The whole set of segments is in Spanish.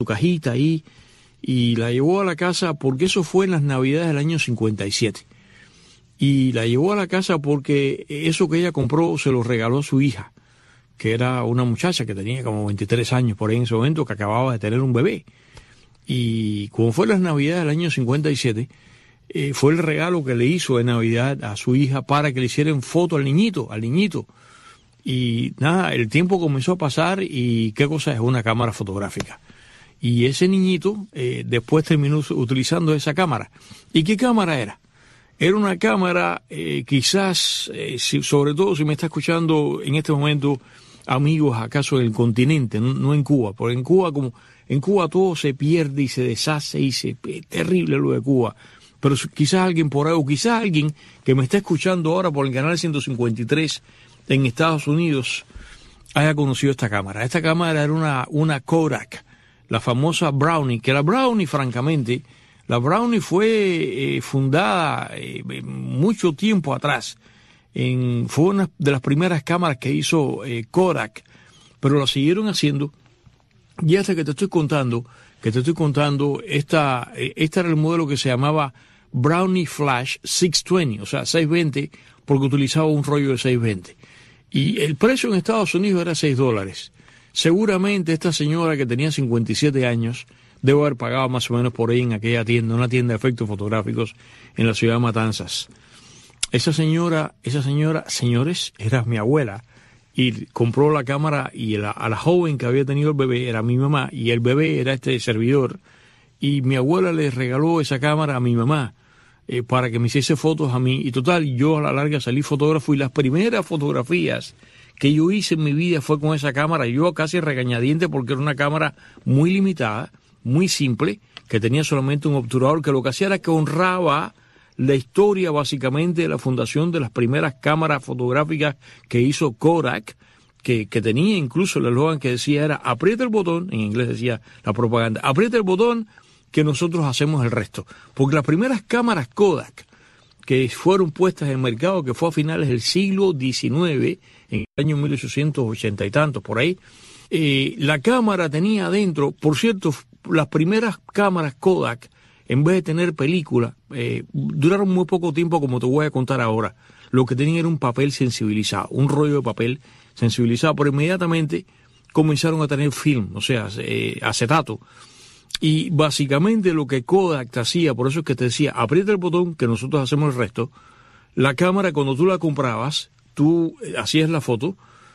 su cajita ahí y la llevó a la casa porque eso fue en las Navidades del año 57. Y la llevó a la casa porque eso que ella compró se lo regaló a su hija, que era una muchacha que tenía como 23 años por ahí en ese momento, que acababa de tener un bebé. Y como fue las Navidades del año 57, fue el regalo que le hizo de Navidad a su hija para que le hicieran foto al niñito. Y nada, el tiempo comenzó a pasar y qué cosa es una cámara fotográfica. Y ese niñito después terminó utilizando esa cámara. ¿Y qué cámara era? Era una cámara, quizás, sobre todo si me está escuchando en este momento amigos acaso del continente, no en Cuba, porque en Cuba todo se pierde y se deshace y es terrible lo de Cuba. Pero quizás alguien por ahí, o quizás alguien que me está escuchando ahora por el canal 153 en Estados Unidos haya conocido esta cámara. Esta cámara era una Kodak, la famosa Brownie, que la Brownie, francamente, la Brownie fue fundada mucho tiempo atrás. Fue una de las primeras cámaras que hizo Kodak, pero la siguieron haciendo. Y hasta que te estoy contando, este era el modelo que se llamaba Brownie Flash 620, o sea, 620, porque utilizaba un rollo de 620. Y el precio en Estados Unidos era $6. Seguramente esta señora que tenía 57 años debe haber pagado más o menos por ahí en aquella tienda, una tienda de efectos fotográficos en la ciudad de Matanzas. Esa señora, señores, era mi abuela. Y compró la cámara y a la joven que había tenido el bebé era mi mamá y el bebé era este servidor. Y mi abuela le regaló esa cámara a mi mamá para que me hiciese fotos a mí. Y total, yo a la larga salí fotógrafo y las primeras fotografías que yo hice en mi vida fue con esa cámara. Yo casi regañadiente porque era una cámara muy limitada, muy simple, que tenía solamente un obturador que lo que hacía era que honraba la historia básicamente de la fundación de las primeras cámaras fotográficas que hizo Kodak, que tenía incluso el eslogan que decía era aprieta el botón, en inglés decía la propaganda, aprieta el botón que nosotros hacemos el resto. Porque las primeras cámaras Kodak que fueron puestas en el mercado, que fue a finales del siglo XIX, en el año 1880 y tantos, por ahí, la cámara tenía adentro, por cierto, las primeras cámaras Kodak, en vez de tener película, duraron muy poco tiempo, como te voy a contar ahora. Lo que tenían era un papel sensibilizado, un rollo de papel sensibilizado, pero inmediatamente comenzaron a tener film, o sea, acetato. Y básicamente lo que Kodak te hacía, por eso es que te decía, aprieta el botón que nosotros hacemos el resto. La cámara, cuando tú la comprabas, tú hacías la foto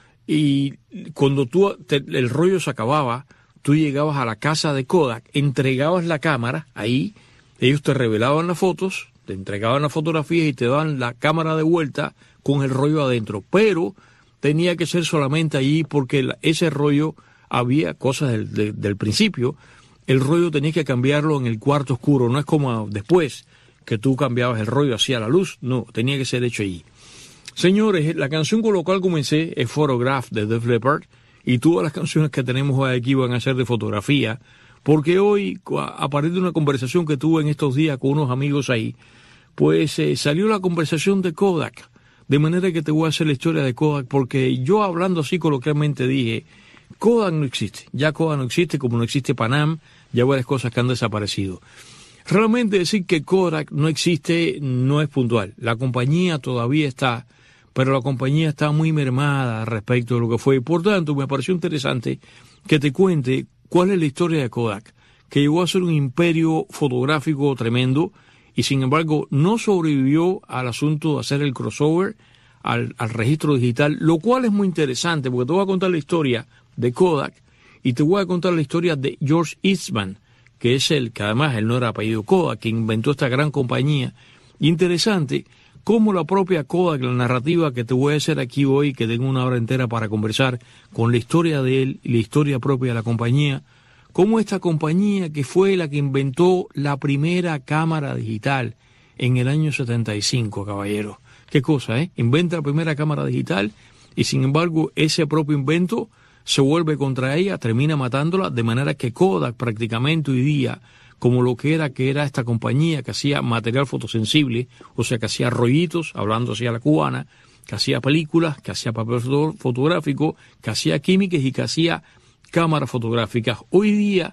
y cuando el rollo se acababa, tú llegabas a la casa de Kodak, entregabas la cámara ahí, ellos te revelaban las fotos, te entregaban las fotografías y te daban la cámara de vuelta con el rollo adentro. Pero tenía que ser solamente allí porque ese rollo, había cosas del principio, el rollo tenías que cambiarlo en el cuarto oscuro, no es como después que tú cambiabas el rollo hacia la luz, no, tenía que ser hecho allí. Señores, la canción con la cual comencé es Photograph de Def Leppard, y todas las canciones que tenemos hoy aquí van a ser de fotografía, porque hoy, a partir de una conversación que tuve en estos días con unos amigos ahí, pues salió la conversación de Kodak, de manera que te voy a hacer la historia de Kodak, porque yo hablando así coloquialmente dije, Kodak no existe, ya Kodak no existe, como no existe Panam, ya varias cosas que han desaparecido. Realmente decir que Kodak no existe no es puntual, la compañía todavía está, pero la compañía está muy mermada respecto de lo que fue. Por tanto, me pareció interesante que te cuente cuál es la historia de Kodak, que llegó a ser un imperio fotográfico tremendo y sin embargo no sobrevivió al asunto de hacer el crossover al registro digital, lo cual es muy interesante porque te voy a contar la historia de Kodak y te voy a contar la historia de George Eastman, que es que además él no era apellido Kodak, que inventó esta gran compañía. Interesante cómo la propia Kodak, la narrativa que te voy a hacer aquí hoy, que tengo una hora entera para conversar con la historia de él y la historia propia de la compañía, cómo esta compañía que fue la que inventó la primera cámara digital en el año 75, caballero. Qué cosa, ¿eh? Inventa la primera cámara digital y sin embargo ese propio invento se vuelve contra ella, termina matándola, de manera que Kodak prácticamente hoy día, como lo que era esta compañía que hacía material fotosensible, o sea, que hacía rollitos, hablando así a la cubana, que hacía películas, que hacía papel fotográfico, que hacía químicas y que hacía cámaras fotográficas. Hoy día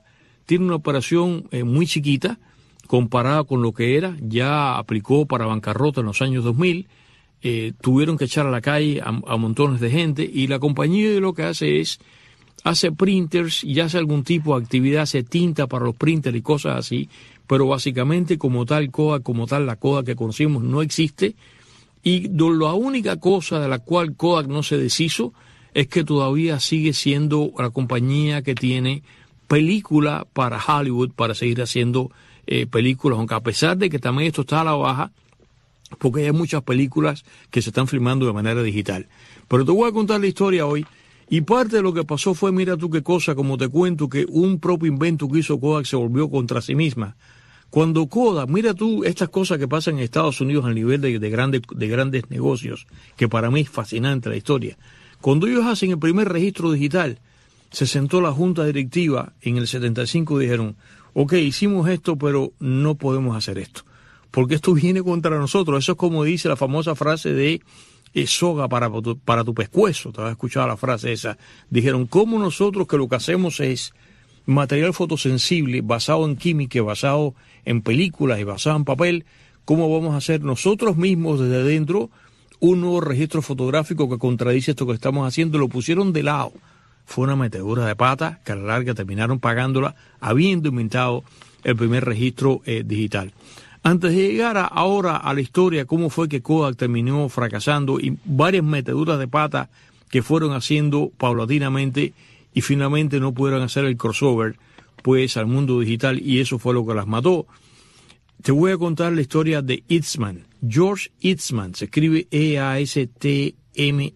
tiene una operación muy chiquita comparada con lo que era. Ya aplicó para bancarrota en los años 2000. Tuvieron que echar a la calle a montones de gente, y la compañía lo que hace printers y hace algún tipo de actividad, hace tinta para los printers y cosas así, pero básicamente como tal Kodak, como tal la Kodak que conocimos no existe, y la única cosa de la cual Kodak no se deshizo es que todavía sigue siendo la compañía que tiene película para Hollywood, para seguir haciendo películas, aunque a pesar de que también esto está a la baja, porque hay muchas películas que se están filmando de manera digital. Pero te voy a contar la historia hoy, y parte de lo que pasó fue, mira tú qué cosa, como te cuento, que un propio invento que hizo Kodak se volvió contra sí misma. Cuando Kodak, mira tú estas cosas que pasan en Estados Unidos al nivel de grandes negocios, que para mí es fascinante la historia. Cuando ellos hacen el primer registro digital, se sentó la junta directiva en el 75 y dijeron, ok, hicimos esto, pero no podemos hacer esto, porque esto viene contra nosotros. Eso es como dice la famosa frase de soga para tu pescuezo. Te has escuchado la frase esa. Dijeron, ¿cómo nosotros, que lo que hacemos es material fotosensible basado en química, basado en películas y basado en papel, cómo vamos a hacer nosotros mismos desde dentro un nuevo registro fotográfico que contradice esto que estamos haciendo? Lo pusieron de lado. Fue una metedura de pata que a la larga terminaron pagándola, habiendo inventado el primer registro digital. Antes de llegar ahora a la historia, cómo fue que Kodak terminó fracasando y varias meteduras de pata que fueron haciendo paulatinamente y finalmente no pudieron hacer el crossover pues al mundo digital, y eso fue lo que las mató. Te voy a contar la historia de Eastman. George Eastman, se escribe Eastman.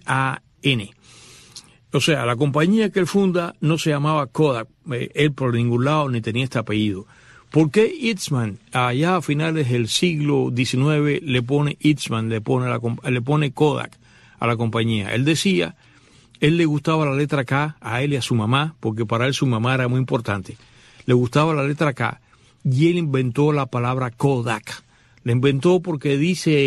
O sea, la compañía que él funda no se llamaba Kodak, él por ningún lado ni tenía este apellido. ¿Por qué Eastman, allá a finales del siglo XIX, le pone Eastman, le pone Kodak a la compañía? Él decía, él le gustaba la letra K a él y a su mamá, porque para él su mamá era muy importante. Le gustaba la letra K, y él inventó la palabra Kodak. La inventó porque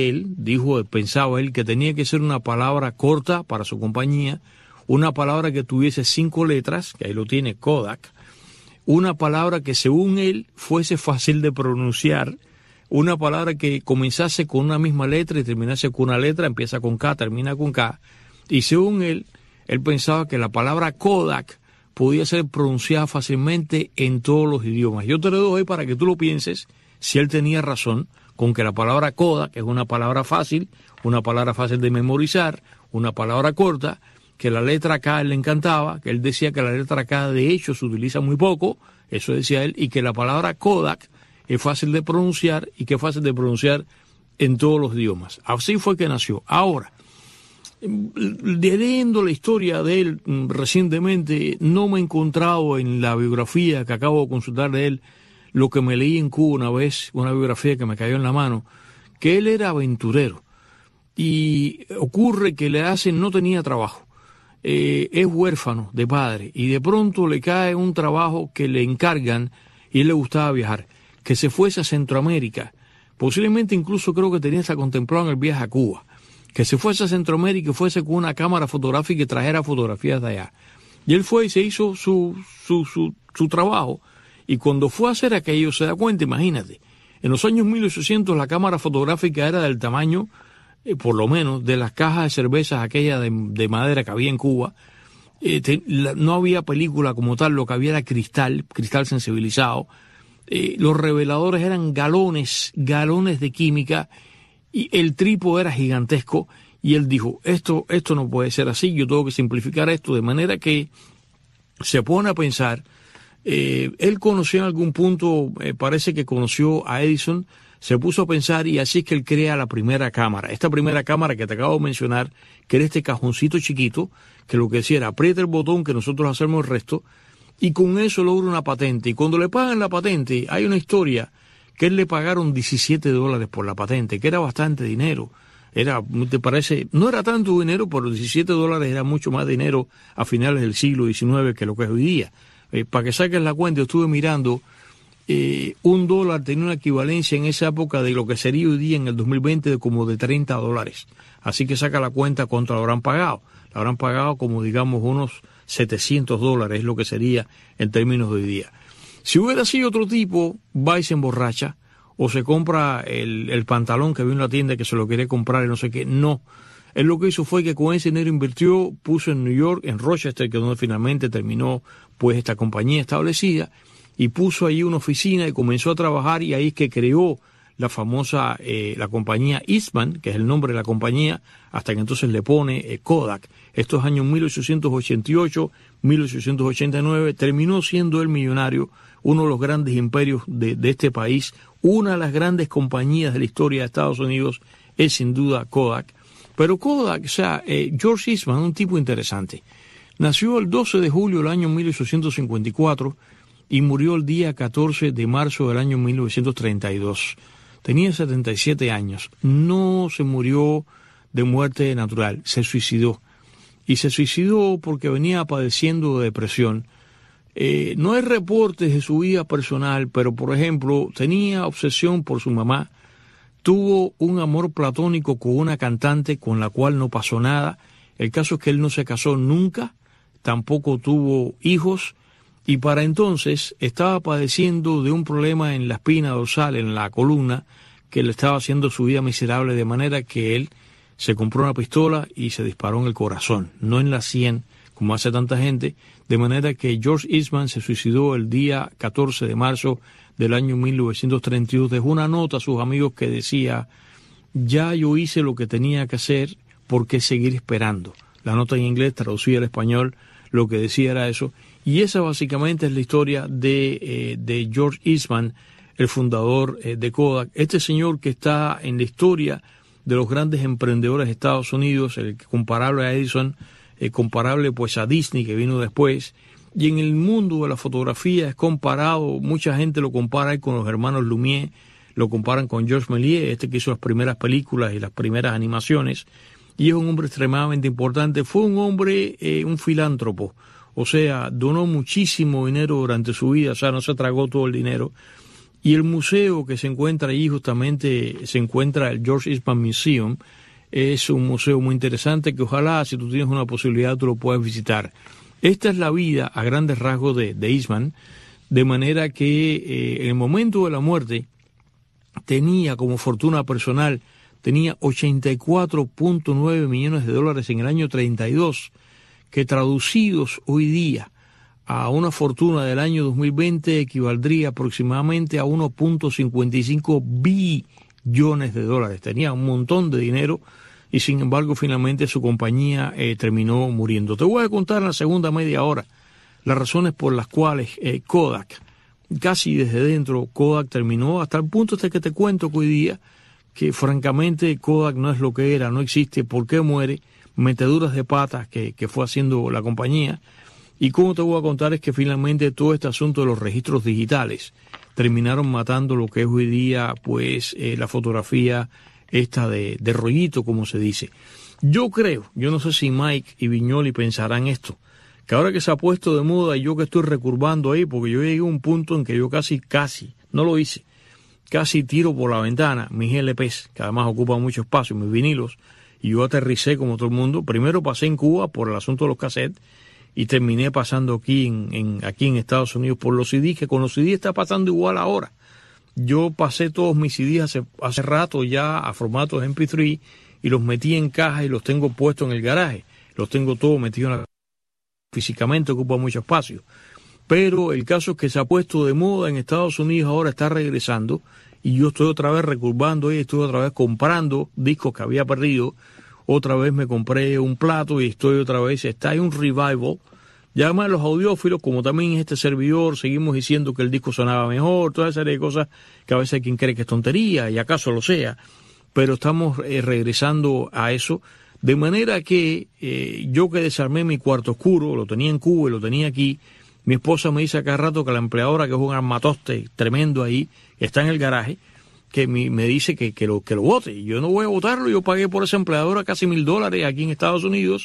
pensaba él que tenía que ser una palabra corta para su compañía, una palabra que tuviese 5 letras, que ahí lo tiene, Kodak, una palabra que según él fuese fácil de pronunciar, una palabra que comenzase con una misma letra y terminase con una letra, empieza con K, termina con K, y según él pensaba que la palabra Kodak podía ser pronunciada fácilmente en todos los idiomas. Yo te lo doy para que tú lo pienses, si él tenía razón, con que la palabra Kodak es una palabra fácil de memorizar, una palabra corta, que la letra K le encantaba, que él decía que la letra K de hecho se utiliza muy poco, eso decía él, y que la palabra Kodak es fácil de pronunciar y que es fácil de pronunciar en todos los idiomas. Así fue que nació. Ahora, leyendo la historia de él recientemente, no me he encontrado en la biografía que acabo de consultar de él lo que me leí en Cuba una vez, una biografía que me cayó en la mano, que él era aventurero, y ocurre que no tenía trabajo. Es huérfano de padre y de pronto le cae un trabajo que le encargan, y él le gustaba viajar, que se fuese a Centroamérica, posiblemente incluso creo que tenía hasta contemplado en el viaje a Cuba, que se fuese a Centroamérica y fuese con una cámara fotográfica y trajera fotografías de allá. Y él fue y se hizo su trabajo, y cuando fue a hacer aquello se da cuenta, imagínate, en los años 1800 la cámara fotográfica era del tamaño por lo menos de las cajas de cervezas aquellas de madera que había en Cuba. No había película como tal, lo que había era cristal sensibilizado. Los reveladores eran galones de química, y el trípode era gigantesco, y él dijo, esto no puede ser así, yo tengo que simplificar esto, de manera que se pone a pensar. Él conoció en algún punto, parece que conoció a Edison, se puso a pensar, y así es que él crea la primera cámara. Esta primera cámara que te acabo de mencionar, que era este cajoncito chiquito, que lo que decía era aprieta el botón que nosotros hacemos el resto, y con eso logra una patente. Y cuando le pagan la patente, hay una historia que él le pagaron $17 por la patente, que era bastante dinero. ¿Te parece? No era tanto dinero, pero $17 era mucho más dinero a finales del siglo XIX que lo que es hoy día. Para que saques la cuenta, yo estuve mirando, $1 tenía una equivalencia en esa época de lo que sería hoy día en el 2020 de como de $30. Así que saca la cuenta cuánto lo habrán pagado. Lo habrán pagado como digamos unos $700, es lo que sería en términos de hoy día. Si hubiera sido otro tipo, va y se emborracha, o se compra el pantalón que vio en la tienda que se lo quería comprar y no sé qué. No. Él lo que hizo fue que con ese dinero invirtió, puso en New York, en Rochester, que es donde finalmente terminó pues esta compañía establecida, y puso ahí una oficina y comenzó a trabajar, y ahí es que creó la famosa, la compañía Eastman, que es el nombre de la compañía, hasta que entonces le pone Kodak. Estos años 1888, 1889, terminó siendo el millonario, uno de los grandes imperios de este país. Una de las grandes compañías de la historia de Estados Unidos es sin duda Kodak. Pero Kodak, o sea, George Eastman, un tipo interesante. Nació el 12 de julio del año 1854 y murió el día 14 de marzo del año 1932. Tenía 77 años. No se murió de muerte natural, se suicidó. Y se suicidó porque venía padeciendo de depresión. No hay reportes de su vida personal, pero por ejemplo, tenía obsesión por su mamá. Tuvo un amor platónico con una cantante con la cual no pasó nada. El caso es que él no se casó nunca, tampoco tuvo hijos, y para entonces estaba padeciendo de un problema en la espina dorsal, en la columna, que le estaba haciendo su vida miserable, de manera que él se compró una pistola y se disparó en el corazón, no en la sien, como hace tanta gente, de manera que George Eastman se suicidó el día 14 de marzo del año 1932. Dejó una nota a sus amigos que decía: ya yo hice lo que tenía que hacer, ¿por qué seguir esperando? La nota en inglés, traducida al español, lo que decía era eso. Y esa básicamente es la historia de George Eastman, el fundador de Kodak. Este señor que está en la historia de los grandes emprendedores de Estados Unidos, el comparable a Edison, comparable pues a Disney, que vino después. Y en el mundo de la fotografía es comparado, mucha gente lo compara con los hermanos Lumière, lo comparan con Georges Méliès, este que hizo las primeras películas y las primeras animaciones, y es un hombre extremadamente importante. Fue un hombre, un filántropo, o sea, donó muchísimo dinero durante su vida, o sea, no se tragó todo el dinero. Y el museo que se encuentra allí, justamente se encuentra el George Eastman Museum, es un museo muy interesante que ojalá, si tú tienes una posibilidad, tú lo puedas visitar. Esta es la vida a grandes rasgos de Eastman, de manera que en el momento de la muerte tenía como fortuna personal, tenía $84.9 millones en el año 32, que traducidos hoy día a una fortuna del año 2020 equivaldría aproximadamente a 1.55 billones de dólares. Tenía un montón de dinero y sin embargo finalmente su compañía terminó muriendo. Te voy a contar en la segunda media hora las razones por las cuales Kodak, casi desde dentro, Kodak terminó, hasta el punto hasta que te cuento que hoy día, que francamente Kodak no es lo que era, no existe, por qué muere, meteduras de patas que fue haciendo la compañía. Y cómo te voy a contar es que finalmente todo este asunto de los registros digitales terminaron matando lo que es hoy día pues la fotografía esta de rollito, como se dice. Yo creo, yo no sé si Mike y Viñoli pensarán esto, que ahora que se ha puesto de moda y yo que estoy recurvando ahí, porque yo llegué a un punto en que yo casi, no lo hice, casi tiro por la ventana mis LPs, que además ocupan mucho espacio, mis vinilos, y yo aterricé como todo el mundo. Primero pasé en Cuba por el asunto de los cassettes, y terminé pasando aquí en Estados Unidos por los CDs, que con los CDs está pasando igual ahora. Yo pasé todos mis CDs hace rato ya a formatos MP3 y los metí en caja y los tengo puestos en el garaje. Los tengo todos metidos en la... Físicamente ocupa mucho espacio. Pero el caso es que se ha puesto de moda en Estados Unidos, ahora está regresando, y yo estoy otra vez recurvando y estoy otra vez comprando discos que había perdido. Otra vez me compré un plato y estoy otra vez, está en un revival. Ya además los audiófilos, como también este servidor, seguimos diciendo que el disco sonaba mejor, toda esa serie de cosas que a veces hay quien cree que es tontería, y acaso lo sea, pero estamos regresando a eso, de manera que yo que desarmé mi cuarto oscuro, lo tenía en Cuba y lo tenía aquí, mi esposa me dice a cada rato que la empleadora, que es un armatoste tremendo ahí, está en el garaje, que me dice que lo vote, y yo no voy a votarlo. Yo pagué por esa empleadora casi $1,000 aquí en Estados Unidos,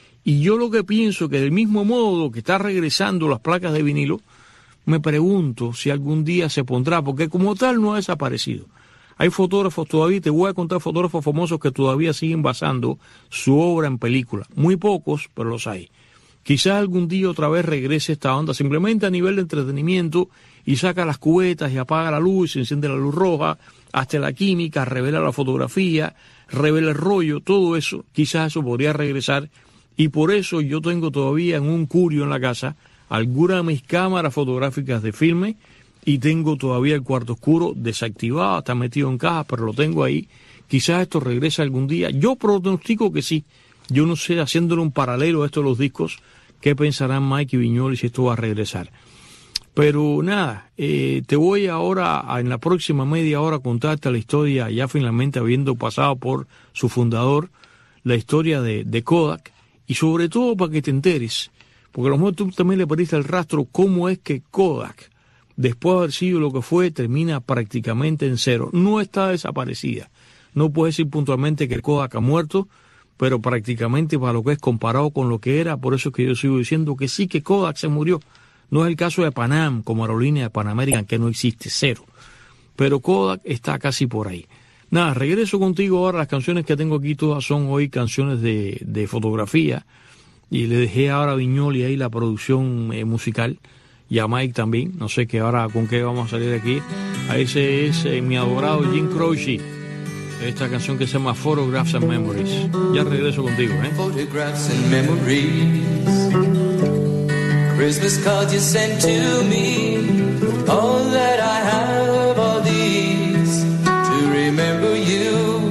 y yo lo que pienso que del mismo modo que está regresando las placas de vinilo, me pregunto si algún día se pondrá, porque como tal no ha desaparecido. Hay fotógrafos todavía, te voy a contar fotógrafos famosos que todavía siguen basando su obra en película, muy pocos, pero los hay. Quizás algún día otra vez regrese esta onda, simplemente a nivel de entretenimiento, y saca las cubetas y apaga la luz, enciende la luz roja, hasta la química, revela la fotografía, revela el rollo, todo eso, quizás eso podría regresar, y por eso yo tengo todavía en un curio en la casa algunas de mis cámaras fotográficas de filme, y tengo todavía el cuarto oscuro desactivado, está metido en caja, pero lo tengo ahí. Quizás esto regrese algún día. Yo pronostico que sí. Yo no sé, haciéndole un paralelo a estos los discos, qué pensarán Mike y Viñoly si esto va a regresar. Pero nada, te voy ahora, en la próxima media hora, a contarte la historia, ya finalmente habiendo pasado por su fundador, la historia de Kodak, y sobre todo para que te enteres, porque a lo mejor tú también le perdiste el rastro, cómo es que Kodak, después de haber sido lo que fue, termina prácticamente en cero. No está desaparecida. No puedo decir puntualmente que Kodak ha muerto, pero prácticamente para lo que es comparado con lo que era, por eso es que yo sigo diciendo que sí, que Kodak se murió. No es el caso de Pan Am, como aerolínea de Pan American, que no existe, cero. Pero Kodak está casi por ahí. Nada, regreso contigo ahora. Las canciones que tengo aquí todas son hoy canciones de fotografía, y le dejé ahora a Viñoly ahí la producción musical, y a Mike también. No sé qué ahora con qué vamos a salir aquí. A ese es mi adorado Jim Croce, esta canción que se llama Photographs and Memories. Ya regreso contigo, Photographs and memories, Christmas cards you sent to me, all that I have are these to remember you.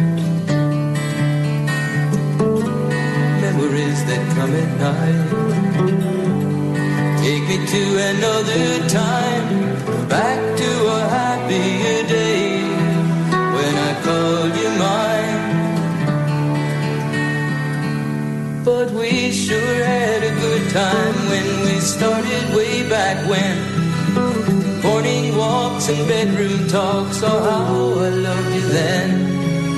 Memories that come at night, take me to another time, back to a happier day when I called you mine. But we sure had a good time when we started way back when. Morning walks and bedroom talks, oh how I loved you then.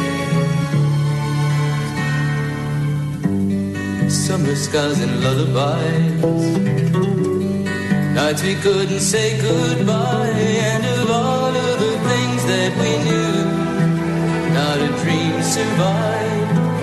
Summer skies and lullabies, nights we couldn't say goodbye, and of all of the things that we knew, not a dream survived.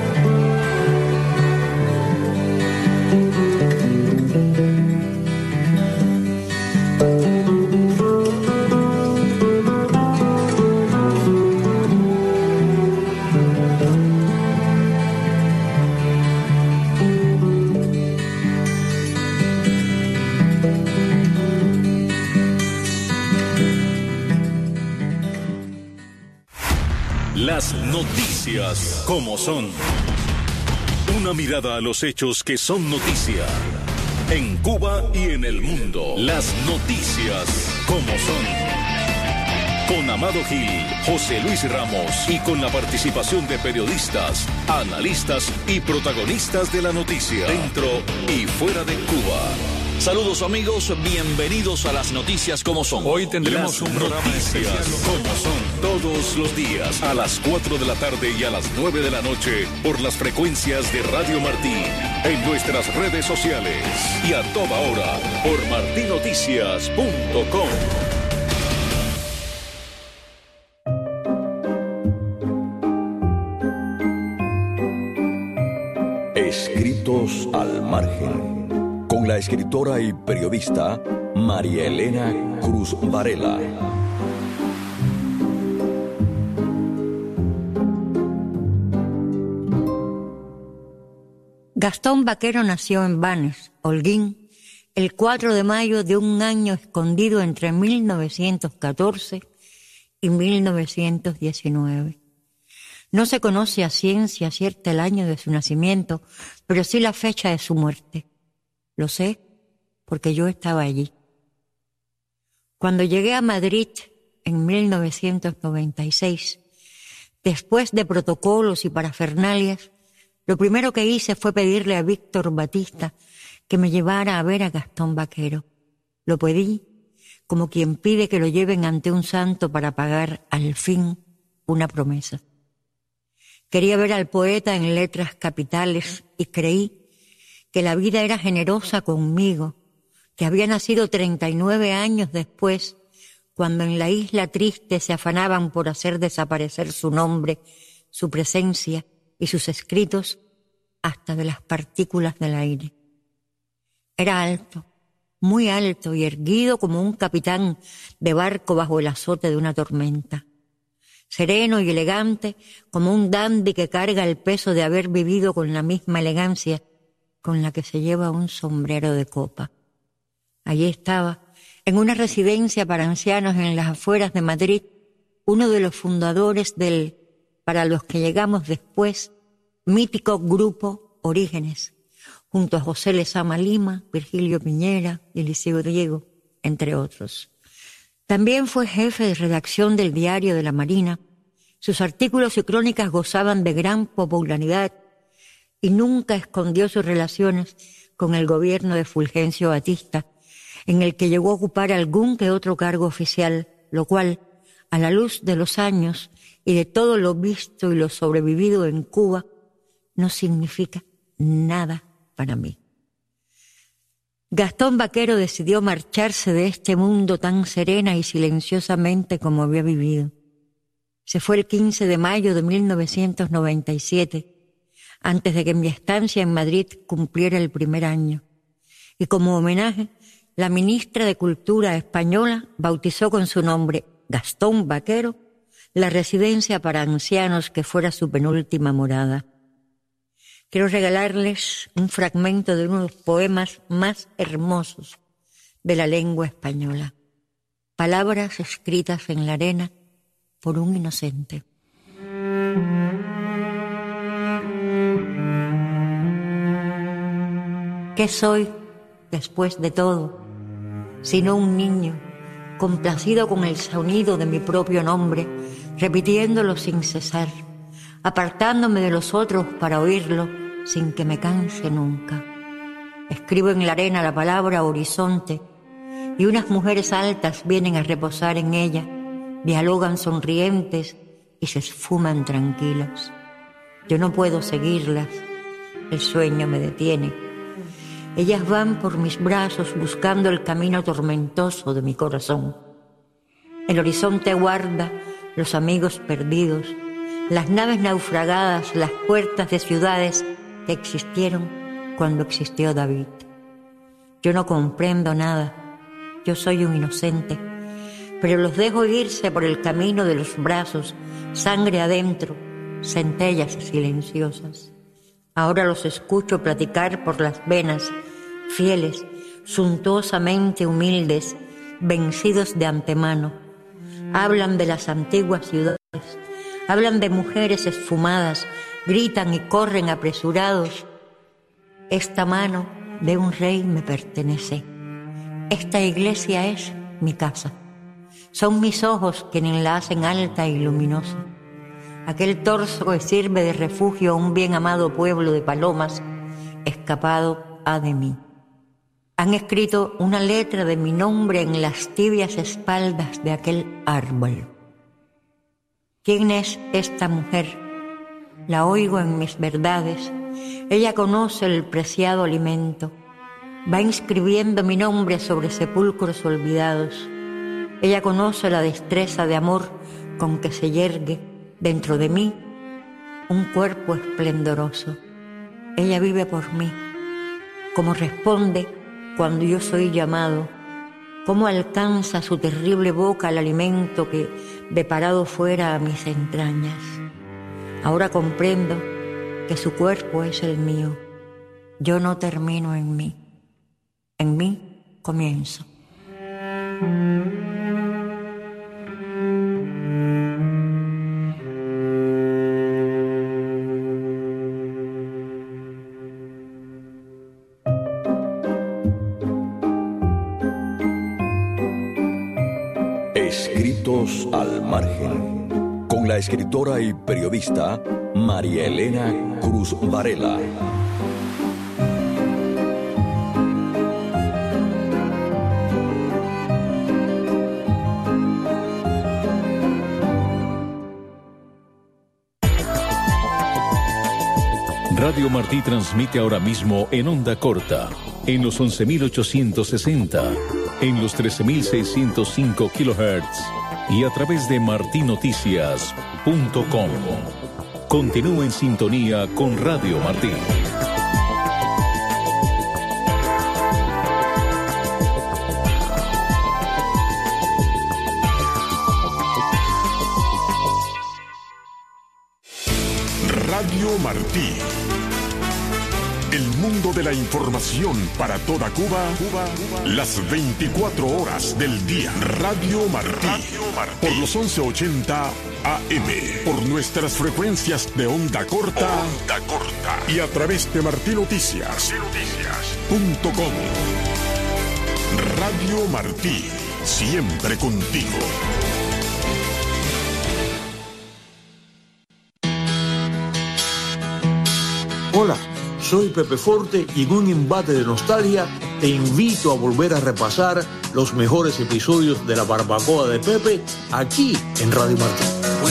Las noticias como son. Una mirada a los hechos que son noticia. En Cuba y en el mundo. Las noticias como son. Con Amado Gil, José Luis Ramos y con la participación de periodistas, analistas y protagonistas de la noticia. Dentro y fuera de Cuba. Saludos amigos, bienvenidos a las noticias como son. Hoy tendremos un programa especial como son todos los días a las 4 de la tarde y a las 9 de la noche por las frecuencias de Radio Martí, en nuestras redes sociales y a toda hora por martinoticias.com. Escritos al margen, con la escritora y periodista María Elena Cruz Varela. Gastón Vaquero nació en Banes, Holguín, el 4 de mayo de un año escondido entre 1914 y 1919. No se conoce a ciencia cierta el año de su nacimiento, pero sí la fecha de su muerte. Lo sé porque yo estaba allí. Cuando llegué a Madrid en 1996, después de protocolos y parafernalias, lo primero que hice fue pedirle a Víctor Batista que me llevara a ver a Gastón Vaquero. Lo pedí como quien pide que lo lleven ante un santo para pagar al fin una promesa. Quería ver al poeta en letras capitales y creí que la vida era generosa conmigo, que había nacido 39 años después, cuando en la isla triste se afanaban por hacer desaparecer su nombre, su presencia y sus escritos hasta de las partículas del aire. Era alto, muy alto y erguido como un capitán de barco bajo el azote de una tormenta. Sereno y elegante como un dandy que carga el peso de haber vivido con la misma elegancia con la que se lleva un sombrero de copa. Allí estaba, en una residencia para ancianos en las afueras de Madrid, uno de los fundadores del, para los que llegamos después, mítico grupo Orígenes, junto a José Lezama Lima, Virgilio Piñera y Eliseo Diego, entre otros. También fue jefe de redacción del Diario de la Marina. Sus artículos y crónicas gozaban de gran popularidad y nunca escondió sus relaciones con el gobierno de Fulgencio Batista, en el que llegó a ocupar algún que otro cargo oficial, lo cual, a la luz de los años y de todo lo visto y lo sobrevivido en Cuba, no significa nada para mí. Gastón Baquero decidió marcharse de este mundo tan serena y silenciosamente como había vivido. Se fue el 15 de mayo de 1997, antes de que mi estancia en Madrid cumpliera el primer año. Y como homenaje, la ministra de Cultura española bautizó con su nombre, Gastón Baquero, la residencia para ancianos que fuera su penúltima morada. Quiero regalarles un fragmento de uno de los poemas más hermosos de la lengua española. Palabras escritas en la arena por un inocente. ¿Qué soy, después de todo, sino un niño complacido con el sonido de mi propio nombre, repitiéndolo sin cesar, apartándome de los otros para oírlo sin que me canse nunca? Escribo en la arena la palabra horizonte y unas mujeres altas vienen a reposar en ella, dialogan sonrientes y se esfuman tranquilas. Yo no puedo seguirlas, el sueño me detiene. Ellas van por mis brazos buscando el camino tormentoso de mi corazón. El horizonte guarda los amigos perdidos, las naves naufragadas, las puertas de ciudades que existieron cuando existió David. Yo no comprendo nada, yo soy un inocente, pero los dejo irse por el camino de los brazos, sangre adentro, centellas silenciosas. Ahora los escucho platicar por las venas, fieles, suntuosamente humildes, vencidos de antemano. Hablan de las antiguas ciudades, hablan de mujeres esfumadas, gritan y corren apresurados. Esta mano de un rey me pertenece. Esta iglesia es mi casa. Son mis ojos quienes la hacen alta y luminosa. Aquel torso que sirve de refugio a un bien amado pueblo de palomas, escapado ha de mí. Han escrito una letra de mi nombre en las tibias espaldas de aquel árbol. ¿Quién es esta mujer? La oigo en mis verdades. Ella conoce el preciado alimento. Va inscribiendo mi nombre sobre sepulcros olvidados. Ella conoce la destreza de amor con que se yergue dentro de mí un cuerpo esplendoroso. Ella vive por mí. Cómo responde cuando yo soy llamado. Cómo alcanza su terrible boca el alimento que deparado fuera a mis entrañas. Ahora comprendo que su cuerpo es el mío. Yo no termino en mí. En mí comienzo. Escritos al margen, con la escritora y periodista María Elena Cruz Varela. Radio Martí transmite ahora mismo en onda corta, en los 11.860, en los 13.605 kHz y a través de martinoticias.com. Continúe en sintonía con Radio Martí. Radio Martí. El mundo de la información para toda Cuba, las 24 horas del día. Radio Martí. Por los 1180 AM. Por nuestras frecuencias de onda corta. Y a través de martinoticias.com. Radio Martí. Siempre contigo. Hola, soy Pepe Forte y en un embate de nostalgia te invito a volver a repasar los mejores episodios de La Barbacoa de Pepe aquí en Radio Martí.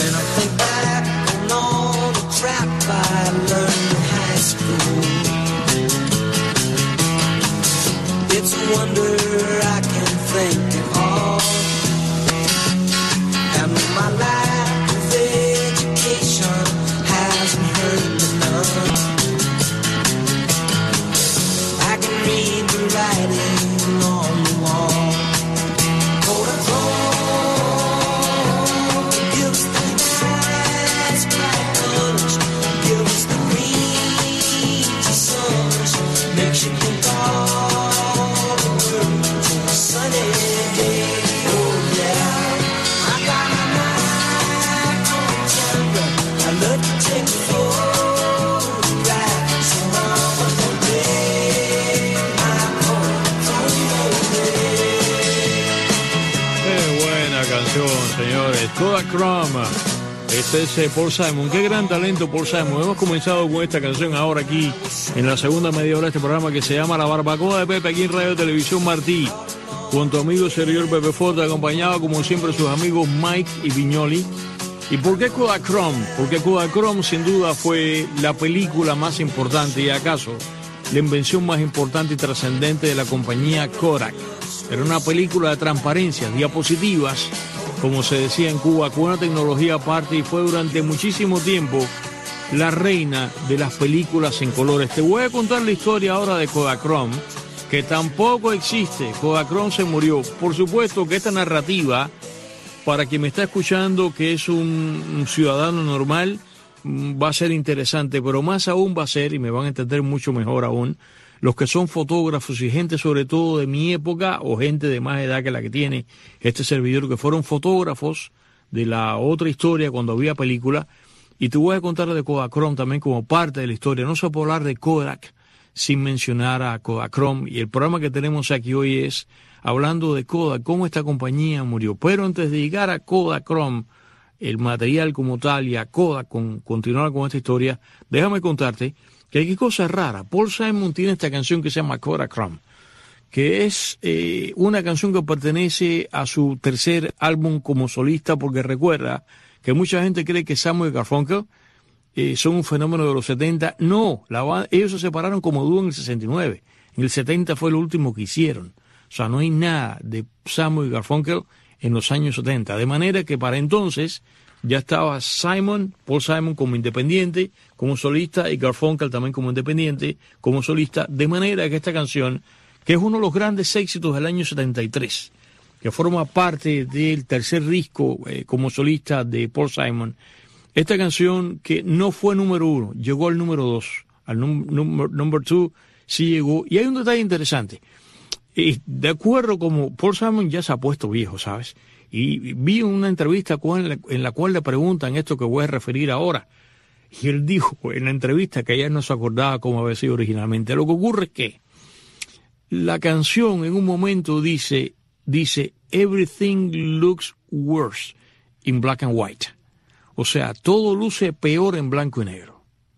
Señores, Kodachrome. Este es Paul Simon. Qué gran talento, Paul Simon. Hemos comenzado con esta canción ahora aquí en la segunda media hora de este programa que se llama La Barbacoa de Pepe, aquí en Radio Televisión Martí, con tu amigo servidor Pepe Forte, acompañado como siempre sus amigos Mike y Viñoli. ¿Y por qué Kodachrome? Porque Kodachrome sin duda fue la película más importante y acaso la invención más importante y trascendente de la compañía Kodak. Era una película de transparencia, diapositivas, como se decía en Cuba, con una tecnología aparte, y fue durante muchísimo tiempo la reina de las películas en colores. Te voy a contar la historia ahora de Kodachrome, que tampoco existe. Kodachrome se murió. Por supuesto que esta narrativa, para quien me está escuchando, que es un ciudadano normal, va a ser interesante, pero más aún va a ser, y me van a entender mucho mejor aún, los que son fotógrafos y gente sobre todo de mi época o gente de más edad que la que tiene este servidor, que fueron fotógrafos de la otra historia cuando había película. Y te voy a contar de Kodachrome también como parte de la historia. No se puede hablar de Kodak sin mencionar a Kodachrome, y el programa que tenemos aquí hoy es hablando de Kodak, cómo esta compañía murió. Pero antes de llegar a Kodachrome, el material como tal, y a Kodak, continuar con esta historia, déjame contarte que hay cosas raras. Paul Simon tiene esta canción que se llama Kodachrome, que es una canción que pertenece a su tercer álbum como solista, porque recuerda que mucha gente cree que Simon y Garfunkel son un fenómeno de los 70. No, ellos se separaron como dúo en el 69. En el 70 fue lo último que hicieron. O sea, no hay nada de Simon y Garfunkel en los años 70. De manera que para entonces ya estaba Paul Simon como independiente, como solista, y Garfunkel también como independiente, como solista, de manera que esta canción, que es uno de los grandes éxitos del año 73, que forma parte del tercer disco como solista de Paul Simon, esta canción que no fue número 1, llegó al número 2, al number 2 sí llegó, y hay un detalle interesante. De acuerdo como Paul Simon ya se ha puesto viejo, ¿sabes? Y vi una entrevista en la cual le preguntan esto que voy a referir ahora. Y él dijo en la entrevista que ella no se acordaba cómo había sido originalmente. Lo que ocurre es que la canción en un momento dice everything looks worse in black and white. O sea, todo luce peor en blanco y negro.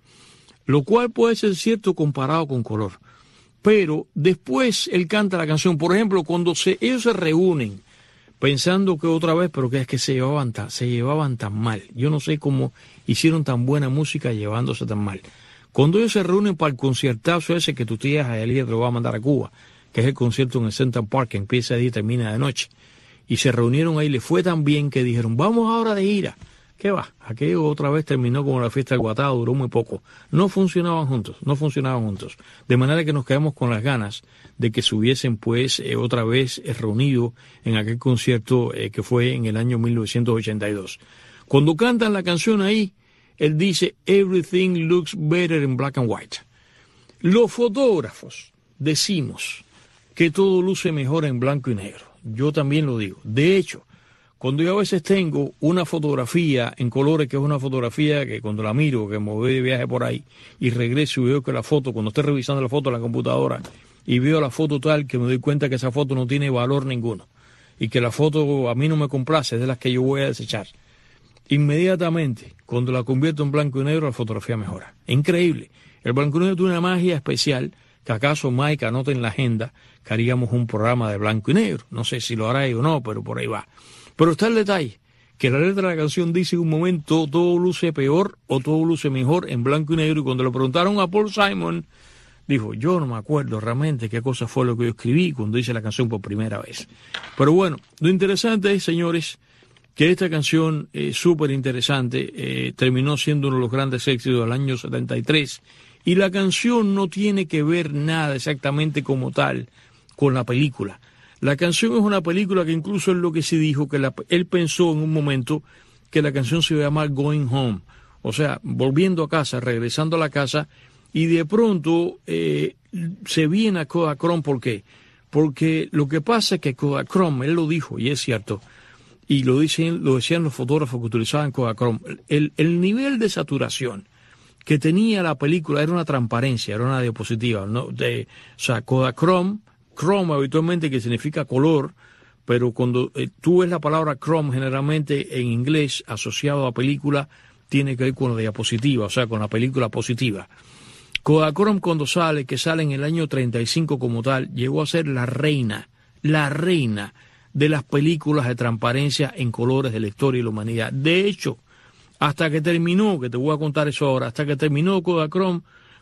Lo cual puede ser cierto comparado con color. Pero después él canta la canción. Por ejemplo, cuando ellos se reúnen, pensando que otra vez, pero que es que se llevaban tan mal. Yo no sé cómo hicieron tan buena música llevándose tan mal. Cuando ellos se reúnen para el conciertazo ese que tu tía Jaelía te lo va a mandar a Cuba, que es el concierto en el Central Park, que empieza de día y termina de noche, y se reunieron ahí, le fue tan bien que dijeron, vamos ahora de gira. ¿Qué va? Aquello otra vez terminó como la fiesta del Guatá, duró muy poco. No funcionaban juntos. De manera que nos quedamos con las ganas de que se hubiesen pues otra vez reunido en aquel concierto que fue en el año 1982. Cuando cantan la canción ahí, él dice, everything looks better in black and white. Los fotógrafos decimos que todo luce mejor en blanco y negro. Yo también lo digo. De hecho, cuando yo a veces tengo una fotografía en colores, que es una fotografía que cuando la miro, que me voy de viaje por ahí y regreso y veo que la foto, cuando estoy revisando la foto en la computadora y veo la foto tal, que me doy cuenta que esa foto no tiene valor ninguno y que la foto a mí no me complace, es de las que yo voy a desechar. Inmediatamente, cuando la convierto en blanco y negro, la fotografía mejora. Increíble. El blanco y negro tiene una magia especial que acaso Mike anota en la agenda que haríamos un programa de blanco y negro. No sé si lo hará o no, pero por ahí va. Pero está el detalle, que la letra de la canción dice en un momento todo luce peor o todo luce mejor en blanco y negro. Y cuando le preguntaron a Paul Simon, dijo, yo no me acuerdo realmente qué cosa fue lo que yo escribí cuando hice la canción por primera vez. Pero bueno, lo interesante es, señores, que esta canción súper interesante terminó siendo uno de los grandes éxitos del año 73. Y la canción no tiene que ver nada exactamente como tal con la película. La canción es una película que incluso es lo que se dijo, que él pensó en un momento que la canción se iba a llamar Going Home. O sea, volviendo a casa, regresando a la casa, y de pronto se viene a Kodachrome. ¿Por qué? Porque lo que pasa es que Kodachrome, él lo dijo, y es cierto, y lo decían los fotógrafos que utilizaban Kodachrome, el nivel de saturación que tenía la película era una transparencia, era una diapositiva, ¿no? O sea, Kodachrome, chrome habitualmente que significa color, pero cuando tú ves la palabra chrome generalmente en inglés asociado a película, tiene que ver con la diapositiva, o sea, con la película positiva. Kodachrome cuando sale, que sale en el año 35 como tal, llegó a ser la reina de las películas de transparencia en colores de la historia y la humanidad. De hecho, hasta que terminó, que te voy a contar eso ahora, hasta que terminó Kodachrome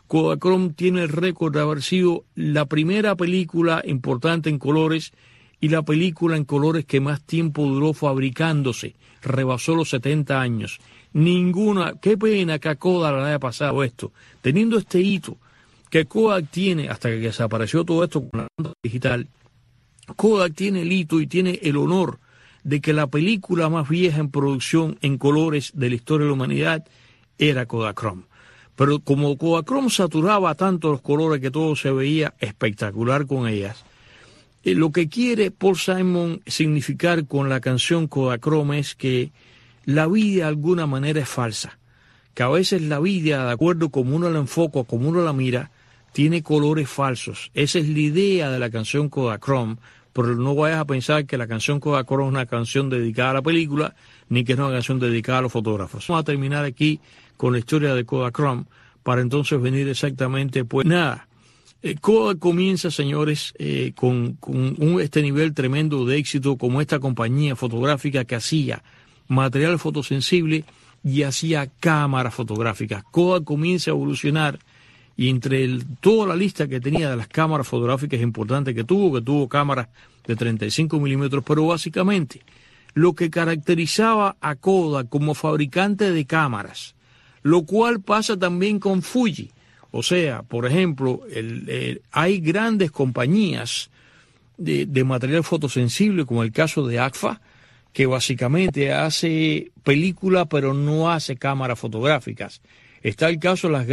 tiene el récord de haber sido la primera película importante en colores y la película en colores que más tiempo duró fabricándose. Rebasó los 70 años. Ninguna, qué pena que a Kodak le haya pasado esto. Teniendo este hito que Kodak tiene, hasta que desapareció todo esto con la banda digital, Kodak tiene el hito y tiene el honor de que la película más vieja en producción en colores de la historia de la humanidad era Kodachrome. Pero como Kodachrome saturaba tanto los colores que todo se veía espectacular con ellas, lo que quiere Paul Simon significar con la canción Kodachrome es que la vida de alguna manera es falsa, que a veces la vida, de acuerdo como uno la enfoca, como uno la mira, tiene colores falsos. Esa es la idea de la canción Kodachrome, pero no vayas a pensar que la canción Kodachrome es una canción dedicada a la película, ni que es una canción dedicada a los fotógrafos. Vamos a terminar aquí con la historia de Kodachrome, para entonces venir exactamente, pues nada. Kodak comienza, señores, con este nivel tremendo de éxito, como esta compañía fotográfica que hacía material fotosensible y hacía cámaras fotográficas. Kodak comienza a evolucionar y entre toda la lista que tenía de las cámaras fotográficas importantes que tuvo cámaras de 35 milímetros, pero básicamente lo que caracterizaba a Kodak como fabricante de cámaras, lo cual pasa también con Fuji. O sea, por ejemplo, hay grandes compañías de material fotosensible, como el caso de Agfa, que básicamente hace película pero no hace cámaras fotográficas. Está el caso de las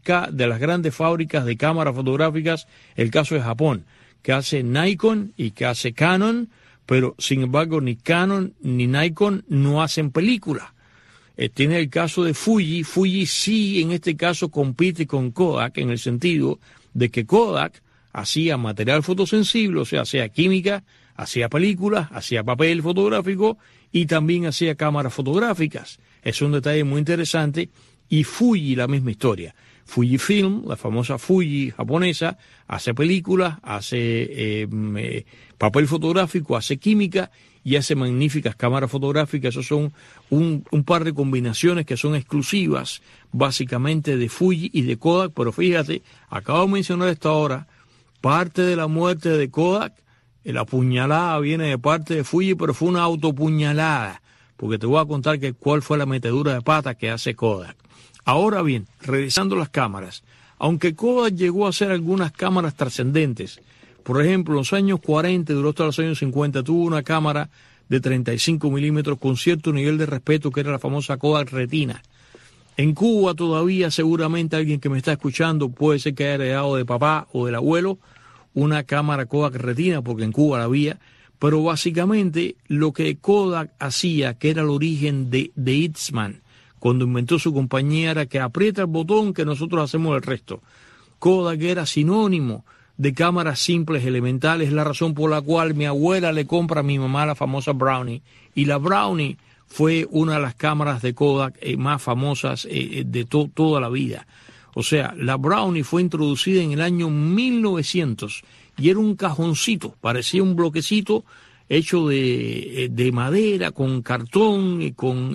grandes fábricas de cámaras fotográficas, el caso de Japón, que hace Nikon y que hace Canon, pero sin embargo ni Canon ni Nikon no hacen película. Tiene el caso de Fuji. Fuji sí, en este caso, compite con Kodak en el sentido de que Kodak hacía material fotosensible, o sea, hacía química, hacía películas, hacía papel fotográfico y también hacía cámaras fotográficas. Es un detalle muy interesante. Y Fuji, la misma historia. Fujifilm, la famosa Fuji japonesa, hace películas, hace papel fotográfico, hace química y hace magníficas cámaras fotográficas. Esos son un par de combinaciones que son exclusivas básicamente de Fuji y de Kodak. Pero fíjate, acabo de mencionar esto ahora, parte de la muerte de Kodak, la puñalada viene de parte de Fuji, pero fue una autopuñalada, porque te voy a contar cuál fue la metedura de pata que hace Kodak. Ahora bien, regresando a las cámaras, aunque Kodak llegó a hacer algunas cámaras trascendentes, por ejemplo, en los años 40 y duró hasta los años 50, tuvo una cámara de 35 milímetros con cierto nivel de respeto que era la famosa Kodak Retina. En Cuba todavía seguramente alguien que me está escuchando puede ser que haya heredado de papá o del abuelo una cámara Kodak Retina, porque en Cuba la había, pero básicamente lo que Kodak hacía, que era el origen de Eastman, cuando inventó su compañía, era que aprieta el botón que nosotros hacemos el resto. Kodak era sinónimo de cámaras simples, elementales, es la razón por la cual mi abuela le compra a mi mamá la famosa Brownie, y la Brownie fue una de las cámaras de Kodak más famosas de toda la vida. O sea, la Brownie fue introducida en el año 1900 y era un cajoncito, parecía un bloquecito hecho de madera, con cartón, con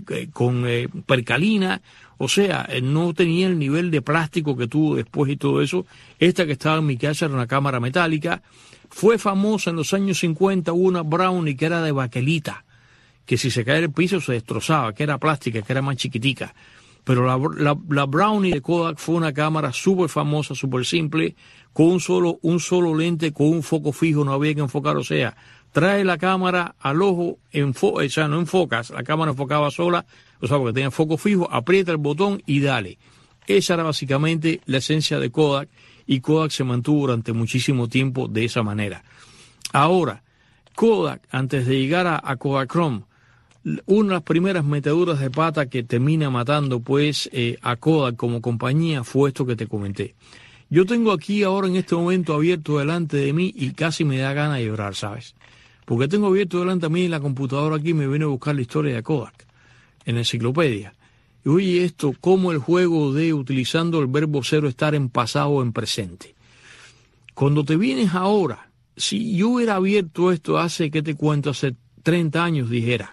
percalina. O sea, no tenía el nivel de plástico que tuvo después y todo eso. Esta que estaba en mi casa era una cámara metálica. Fue famosa en los años 50, hubo una Brownie que era de baquelita, que si se cae el piso se destrozaba, que era plástica, que era más chiquitica. Pero la Brownie de Kodak fue una cámara súper famosa, súper simple, con un solo lente, con un foco fijo, no había que enfocar. O sea, trae la cámara al ojo, o sea, no enfocas, la cámara enfocaba sola, o sea, porque tenía foco fijo, aprieta el botón y dale. Esa era básicamente la esencia de Kodak, y Kodak se mantuvo durante muchísimo tiempo de esa manera. Ahora, Kodak, antes de llegar a Kodachrome, una de las primeras meteduras de pata que termina matando pues a Kodak como compañía fue esto que te comenté. Yo tengo aquí ahora en este momento abierto delante de mí y casi me da ganas de llorar, ¿sabes? Porque tengo abierto delante de mí en la computadora aquí, me viene a buscar la historia de Kodak en la enciclopedia. Y oye esto, como el juego de utilizando el verbo ser o estar en pasado o en presente. Cuando te vienes ahora, si yo hubiera abierto esto hace, ¿qué te cuento? Hace 30 años dijera,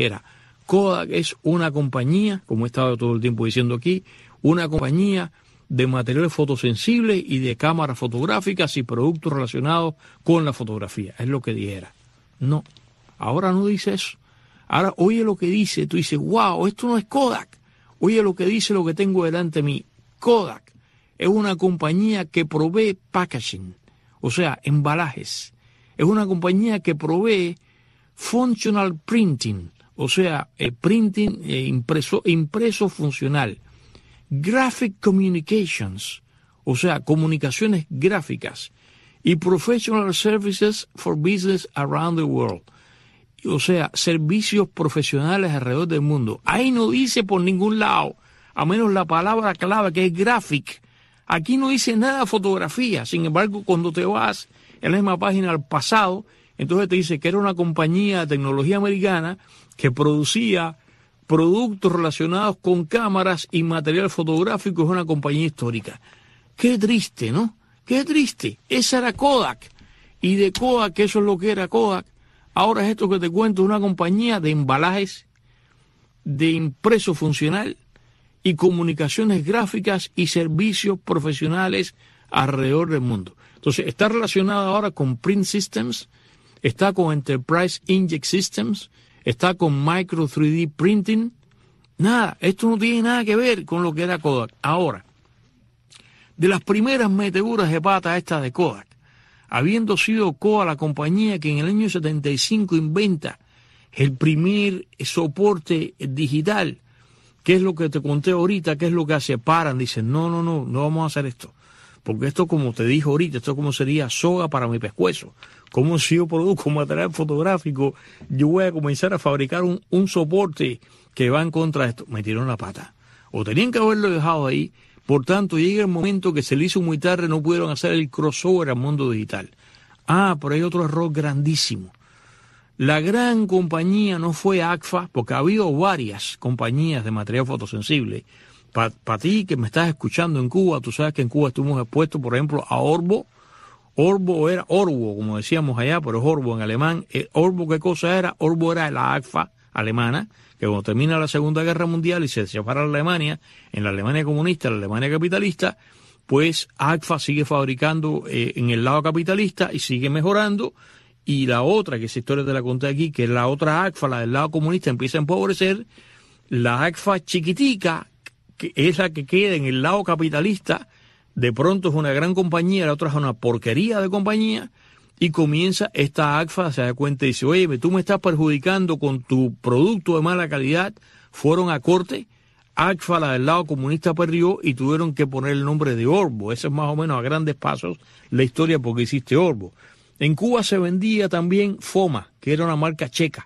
Kodak es una compañía, como he estado todo el tiempo diciendo aquí, una compañía de materiales fotosensibles y de cámaras fotográficas y productos relacionados con la fotografía. Es lo que dijera. No, ahora no dice eso. Ahora oye lo que dice, tú dices, wow, esto no es Kodak. Oye lo que dice, lo que tengo delante de mí. Kodak es una compañía que provee packaging, o sea, embalajes. Es una compañía que provee functional printing, o sea, printing impreso funcional. Graphic communications, o sea, comunicaciones gráficas. Y professional services for business around the world. O sea, servicios profesionales alrededor del mundo. Ahí no dice por ningún lado, a menos la palabra clave que es graphic. Aquí no dice nada de fotografía. Sin embargo, cuando te vas en la misma página al pasado, entonces te dice que era una compañía de tecnología americana que producía productos relacionados con cámaras y material fotográfico. Es una compañía histórica. Qué triste, ¿no? Qué triste. Esa era Kodak. Y de Kodak, que eso es lo que era Kodak, ahora es esto que te cuento, una compañía de embalajes, de impreso funcional y comunicaciones gráficas y servicios profesionales alrededor del mundo. Entonces, está relacionada ahora con Print Systems, está con Enterprise Inkjet Systems, está con Micro 3D Printing. Nada, esto no tiene nada que ver con lo que era Kodak. Ahora, de las primeras meteduras de pata estas de Kodak, habiendo sido Kodak la compañía que en el año 75 inventa el primer soporte digital, ¿qué es lo que te conté ahorita? ¿Qué es lo que hace? Paran, dicen, no vamos a hacer esto. Porque esto, como te dije ahorita, esto como sería soga para mi pescuezo. Como si yo produzco material fotográfico, yo voy a comenzar a fabricar un soporte que va en contra de esto. Me tiró en la pata. O tenían que haberlo dejado ahí. Por tanto, llega el momento que se le hizo muy tarde, no pudieron hacer el crossover al mundo digital. Ah, pero hay otro error grandísimo. La gran compañía no fue AGFA, porque ha habido varias compañías de material fotosensible. Para ti que me estás escuchando en Cuba, tú sabes que en Cuba estuvimos expuestos, por ejemplo, a Orbo. Orbo era Orbo, como decíamos allá, pero es Orbo en alemán. Orbo, ¿qué cosa era? Orbo era la AGFA alemana, que cuando termina la Segunda Guerra Mundial y se separa la Alemania, en la Alemania comunista, la Alemania capitalista, pues AGFA sigue fabricando en el lado capitalista y sigue mejorando, y la otra, que esa historia te la conté aquí, que es la otra AGFA, la del lado comunista, empieza a empobrecer. La AGFA chiquitica, que es la que queda en el lado capitalista, de pronto es una gran compañía, la otra es una porquería de compañía, y comienza esta AGFA, se da cuenta y dice, oye, tú me estás perjudicando con tu producto de mala calidad, fueron a corte, Agfa, la del lado comunista, perdió y tuvieron que poner el nombre de Orbo. Esa es más o menos a grandes pasos la historia porque existe Orbo. En Cuba se vendía también Foma, que era una marca checa.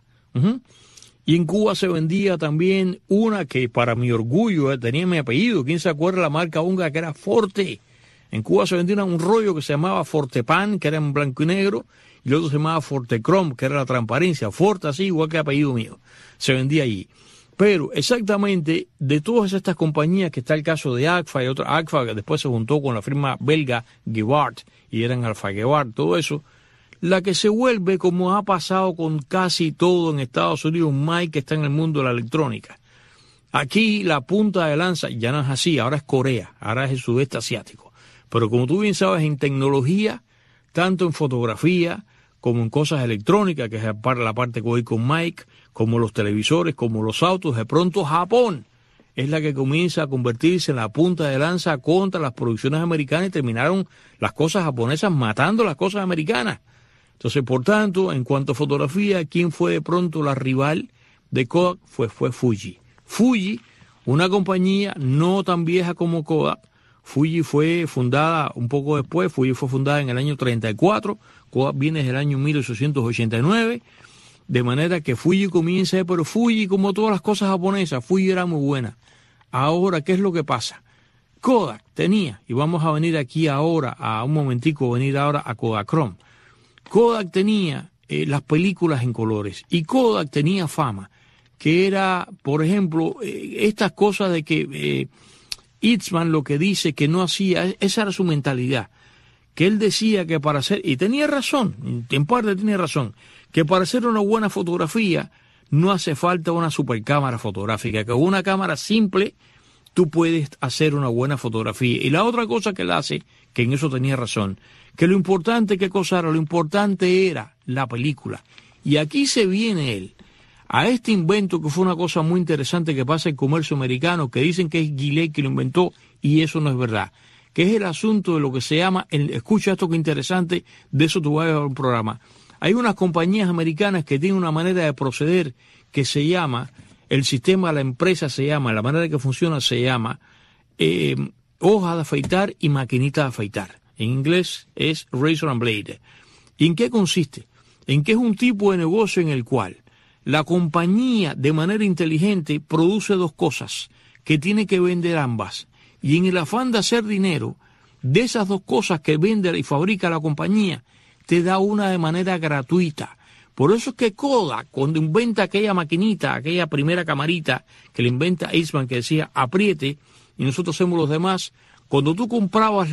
Y en Cuba se vendía también una que para mi orgullo tenía mi apellido. ¿Quién se acuerda de la marca húngara que era Forte? En Cuba se vendía un rollo que se llamaba Fortepan, que era en blanco y negro, y el otro se llamaba Fortecrom, que era la transparencia. Forte así, igual que el apellido mío. Se vendía allí. Pero exactamente de todas estas compañías, que está el caso de Agfa y otra, Agfa que después se juntó con la firma belga Gebhardt y eran Alfa Gebhardt, todo eso, la que se vuelve, como ha pasado con casi todo en Estados Unidos, Mike, que está en el mundo de la electrónica. Aquí la punta de lanza ya no es así, ahora es Corea, ahora es el sudeste asiático. Pero como tú bien sabes, en tecnología, tanto en fotografía como en cosas electrónicas, que es la parte que voy con Mike, como los televisores, como los autos, de pronto Japón es la que comienza a convertirse en la punta de lanza contra las producciones americanas y terminaron las cosas japonesas matando las cosas americanas. Entonces, por tanto, en cuanto a fotografía, ¿quién fue de pronto la rival de Kodak? Fue Fuji. Fuji, una compañía no tan vieja como Kodak. Fuji fue fundada un poco después. Fuji fue fundada en el año 34. Kodak viene desde el año 1889. De manera que Fuji comienza, pero Fuji, como todas las cosas japonesas, Fuji era muy buena. Ahora, ¿qué es lo que pasa? Kodak tenía, y vamos a venir aquí ahora, a un momentico, venir ahora a Kodachrome. Kodak tenía las películas en colores y Kodak tenía fama, que era, por ejemplo, estas cosas de que Eastman lo que dice que no hacía, esa era su mentalidad, que él decía que para hacer, y tenía razón, en parte tenía razón, que para hacer una buena fotografía no hace falta una supercámara fotográfica, que con una cámara simple tú puedes hacer una buena fotografía. Y la otra cosa que él hace, que en eso tenía razón, que lo importante, ¿qué cosa era? Lo importante era la película. Y aquí se viene él a este invento que fue una cosa muy interesante que pasa en el comercio americano, que dicen que es Gillette que lo inventó, y eso no es verdad, que es el asunto de lo que se llama, escucha esto que interesante, de eso te voy a dar un programa. Hay unas compañías americanas que tienen una manera de proceder que se llama, el sistema de la empresa se llama, la manera que funciona se llama hoja de afeitar y maquinita de afeitar. En inglés es razor and blade. ¿Y en qué consiste? En que es un tipo de negocio en el cual la compañía de manera inteligente produce dos cosas que tiene que vender ambas. Y en el afán de hacer dinero, de esas dos cosas que vende y fabrica la compañía, te da una de manera gratuita. Por eso es que Kodak, cuando inventa aquella maquinita, aquella primera camarita que le inventa Eastman, que decía apriete, y nosotros hacemos los demás, cuando tú comprabas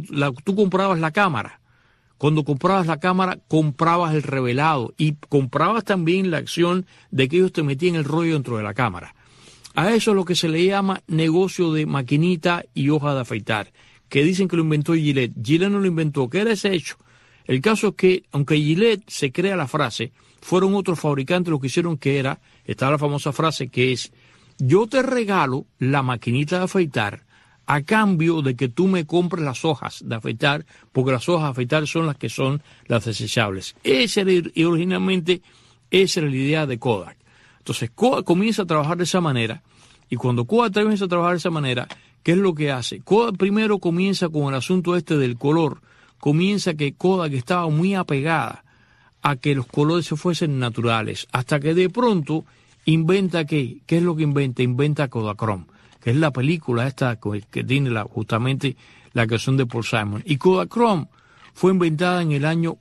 la cámara, cuando comprabas la cámara, comprabas el revelado y comprabas también la acción de que ellos te metían el rollo dentro de la cámara. A eso es lo que se le llama negocio de maquinita y hoja de afeitar, que dicen que lo inventó Gillette. Gillette no lo inventó. ¿Qué era ese hecho? El caso es que, aunque Gillette se crea la frase, fueron otros fabricantes los que hicieron que era, estaba la famosa frase que es, yo te regalo la maquinita de afeitar a cambio de que tú me compres las hojas de afeitar, porque las hojas de afeitar son las que son las desechables. Y originalmente esa era la idea de Kodak. Entonces Kodak comienza a trabajar de esa manera, y cuando Kodak comienza a trabajar de esa manera, ¿qué es lo que hace? Kodak primero comienza con el asunto este del color, comienza que Kodak estaba muy apegada a que los colores se fuesen naturales, hasta que de pronto inventa ¿qué? ¿Qué es lo que inventa? Inventa Kodachrome, que es la película esta que tiene justamente la canción de Paul Simon. Y Kodachrome fue inventada en el año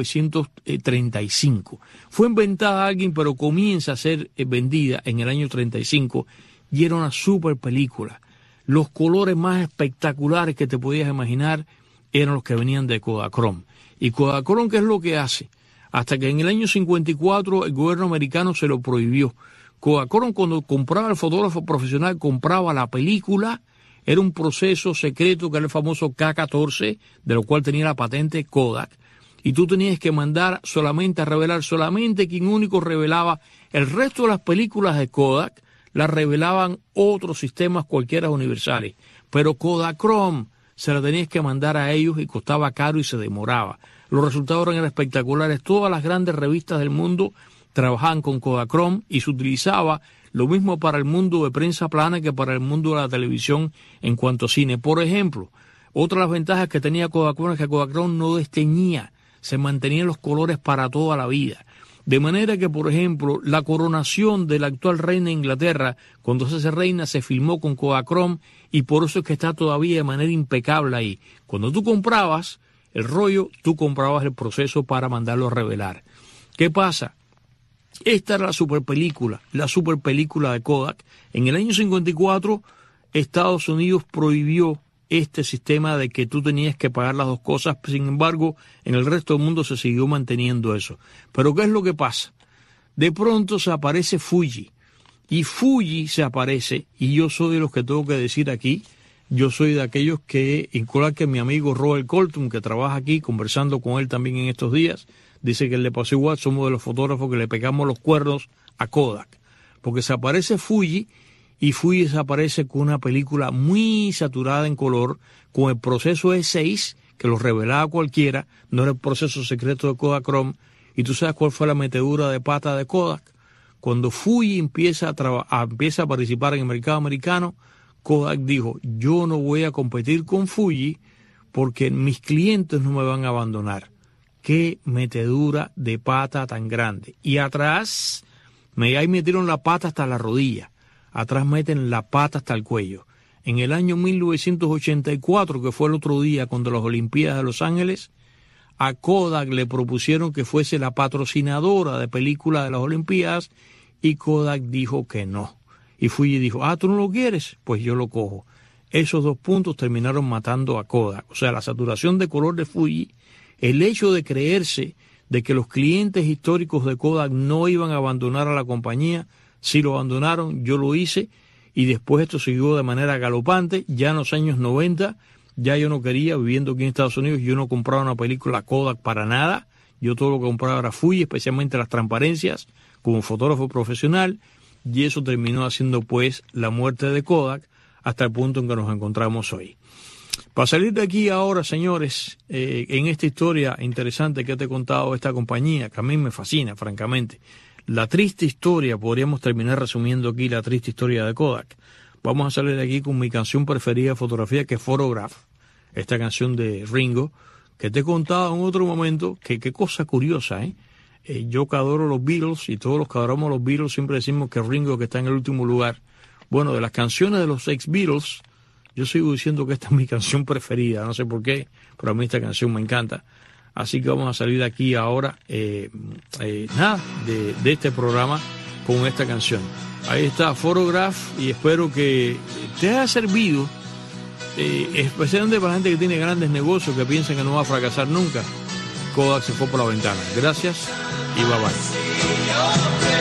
1935. Fue inventada alguien, pero comienza a ser vendida en el año 35 y era una super película. Los colores más espectaculares que te podías imaginar eran los que venían de Kodachrome. Y Kodachrome, ¿qué es lo que hace? Hasta que en el año 54 el gobierno americano se lo prohibió. Kodachrome, cuando compraba el fotógrafo profesional, compraba la película, era un proceso secreto que era el famoso K14, de lo cual tenía la patente Kodak, y tú tenías que mandar solamente a revelar, solamente quien único revelaba. El resto de las películas de Kodak las revelaban otros sistemas cualquiera universales, pero Kodachrome se la tenías que mandar a ellos y costaba caro y se demoraba. Los resultados eran espectaculares. Todas las grandes revistas del mundo trabajaban con Kodachrome y se utilizaba lo mismo para el mundo de prensa plana que para el mundo de la televisión en cuanto a cine. Por ejemplo, otra de las ventajas que tenía Kodachrome es que Kodachrome no desteñía, se mantenían los colores para toda la vida. De manera que, por ejemplo, la coronación de la actual reina de Inglaterra, cuando se hace reina, se filmó con Kodachrome y por eso es que está todavía de manera impecable ahí. Cuando tú comprabas el rollo, tú comprabas el proceso para mandarlo a revelar. ¿Qué pasa? Esta era la super película de Kodak. En el año 54, Estados Unidos prohibió este sistema de que tú tenías que pagar las dos cosas. Sin embargo, en el resto del mundo se siguió manteniendo eso. Pero ¿qué es lo que pasa? De pronto se aparece Fuji. Y Fuji se aparece, y yo soy de los que tengo que decir aquí, yo soy de aquellos que, igual que mi amigo Robert Colton, que trabaja aquí, conversando con él también en estos días, dice que le pasó igual, somos de los fotógrafos que le pegamos los cuernos a Kodak. Porque se aparece Fuji, y Fuji se aparece con una película muy saturada en color, con el proceso E6, que lo revelaba cualquiera, no era el proceso secreto de Kodachrome. ¿Y tú sabes cuál fue la metedura de pata de Kodak? Cuando Fuji empieza a participar en el mercado americano, Kodak dijo, yo no voy a competir con Fuji porque mis clientes no me van a abandonar. Qué metedura de pata tan grande. Y atrás, ahí metieron la pata hasta la rodilla. Atrás meten la pata hasta el cuello. En el año 1984, que fue el otro día contra las Olimpiadas de Los Ángeles, a Kodak le propusieron que fuese la patrocinadora de películas de las Olimpiadas y Kodak dijo que no. Y Fuji dijo, ¿tú no lo quieres? Pues yo lo cojo. Esos dos puntos terminaron matando a Kodak. O sea, la saturación de color de Fuji, el hecho de creerse de que los clientes históricos de Kodak no iban a abandonar a la compañía, sí lo abandonaron, yo lo hice, y después esto siguió de manera galopante. Ya en los años 90, ya yo no quería, viviendo aquí en Estados Unidos, yo no compraba una película Kodak para nada, yo todo lo que compraba era Fuji, especialmente las transparencias, como fotógrafo profesional, y eso terminó haciendo pues la muerte de Kodak, hasta el punto en que nos encontramos hoy. Para salir de aquí ahora, señores, en esta historia interesante que te he contado de esta compañía, que a mí me fascina, francamente, la triste historia, podríamos terminar resumiendo aquí la triste historia de Kodak. Vamos a salir de aquí con mi canción preferida de fotografía, que es Photograph, esta canción de Ringo, que te he contado en otro momento, que qué cosa curiosa, yo que adoro los Beatles, y todos los que adoramos los Beatles siempre decimos que Ringo que está en el último lugar. Bueno, de las canciones de los ex Beatles, yo sigo diciendo que esta es mi canción preferida, no sé por qué, pero a mí esta canción me encanta. Así que vamos a salir de aquí ahora, de este programa con esta canción. Ahí está, Photograph, y espero que te haya servido, especialmente para la gente que tiene grandes negocios, que piensan que no va a fracasar nunca. Kodak se fue por la ventana. Gracias y bye bye.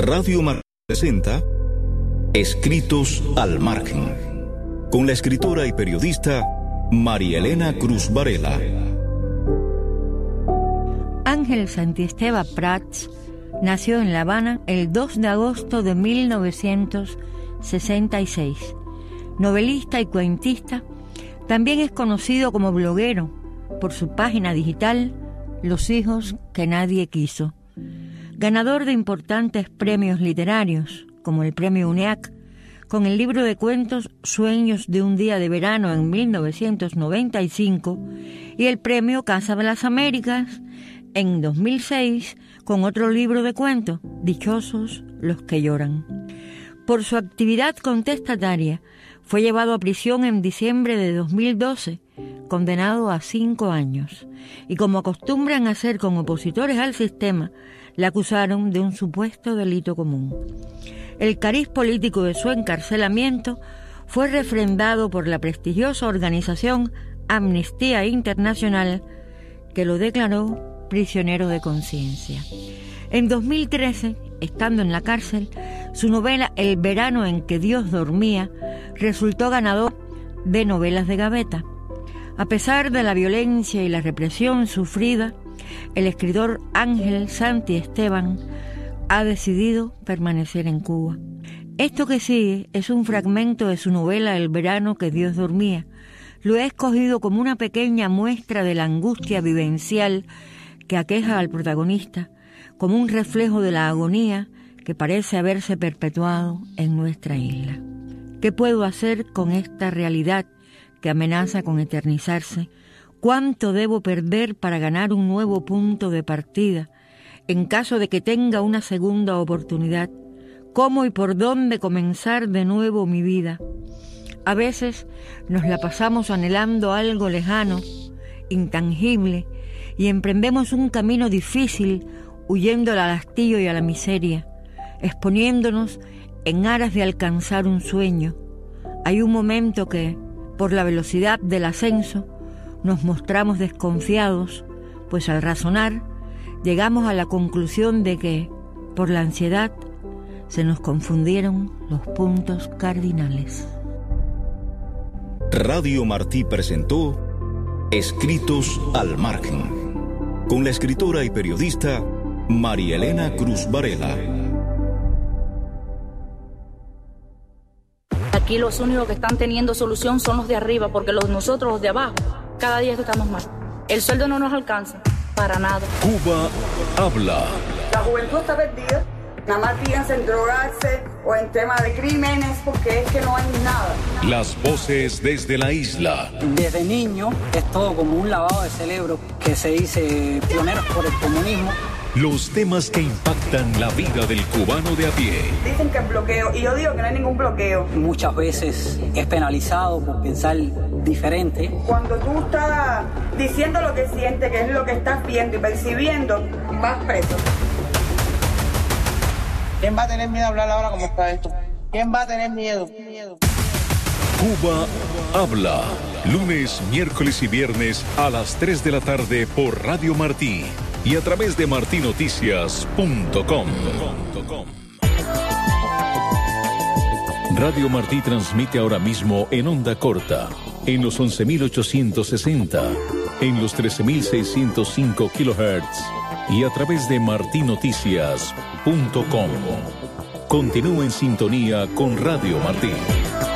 Radio Martí presenta Escritos al Margen, con la escritora y periodista María Elena Cruz Varela. Ángel Santisteban Prats nació en La Habana el 2 de agosto de 1966. Novelista y cuentista, también es conocido como bloguero por su página digital Los hijos que nadie quiso. Ganador de importantes premios literarios, como el Premio UNEAC, con el libro de cuentos Sueños de un día de verano en 1995 y el Premio Casa de las Américas en 2006 con otro libro de cuentos, Dichosos los que lloran. Por su actividad contestataria, fue llevado a prisión en diciembre de 2012, condenado a 5 años. Y como acostumbran hacer con opositores al sistema, le acusaron de un supuesto delito común. El cariz político de su encarcelamiento fue refrendado por la prestigiosa organización Amnistía Internacional, que lo declaró prisionero de conciencia. En 2013, estando en la cárcel, su novela El verano en que Dios dormía resultó ganador de novelas de gaveta. A pesar de la violencia y la represión sufrida, el escritor Ángel Santisteban ha decidido permanecer en Cuba. Esto que sigue es un fragmento de su novela El verano que Dios dormía. Lo he escogido como una pequeña muestra de la angustia vivencial que aqueja al protagonista, como un reflejo de la agonía que parece haberse perpetuado en nuestra isla. ¿Qué puedo hacer con esta realidad que amenaza con eternizarse? ¿Cuánto debo perder para ganar un nuevo punto de partida en caso de que tenga una segunda oportunidad? ¿Cómo y por dónde comenzar de nuevo mi vida? A veces nos la pasamos anhelando algo lejano, intangible, y emprendemos un camino difícil huyendo al hastío y a la miseria, exponiéndonos en aras de alcanzar un sueño. Hay un momento que, por la velocidad del ascenso, nos mostramos desconfiados, pues al razonar llegamos a la conclusión de que, por la ansiedad, se nos confundieron los puntos cardinales. Radio Martí presentó Escritos al Margen, con la escritora y periodista María Elena Cruz Varela. Aquí los únicos que están teniendo solución son los de arriba, porque nosotros, los de abajo, cada día estamos mal. El sueldo no nos alcanza, para nada. Cuba habla. La juventud está perdida. Nada más fíjense en drogarse o en temas de crímenes, porque es que no hay nada. Las voces desde la isla. Desde niño es todo como un lavado de cerebro que se dice pioneros por el comunismo. Los temas que impactan la vida del cubano de a pie. Dicen que es bloqueo, y yo digo que no hay ningún bloqueo. Muchas veces es penalizado por pensar diferente. Cuando tú estás diciendo lo que sientes, que es lo que estás viendo y percibiendo, vas preso. ¿Quién va a tener miedo a hablar ahora como está esto? ¿Quién va a tener miedo? Cuba habla. Lunes, miércoles y viernes a las 3 de la tarde por Radio Martí y a través de martinoticias.com. Radio Martí transmite ahora mismo en onda corta, en los 11.860, en los 13.605 kHz y a través de martinoticias.com. Continúe en sintonía con Radio Martí.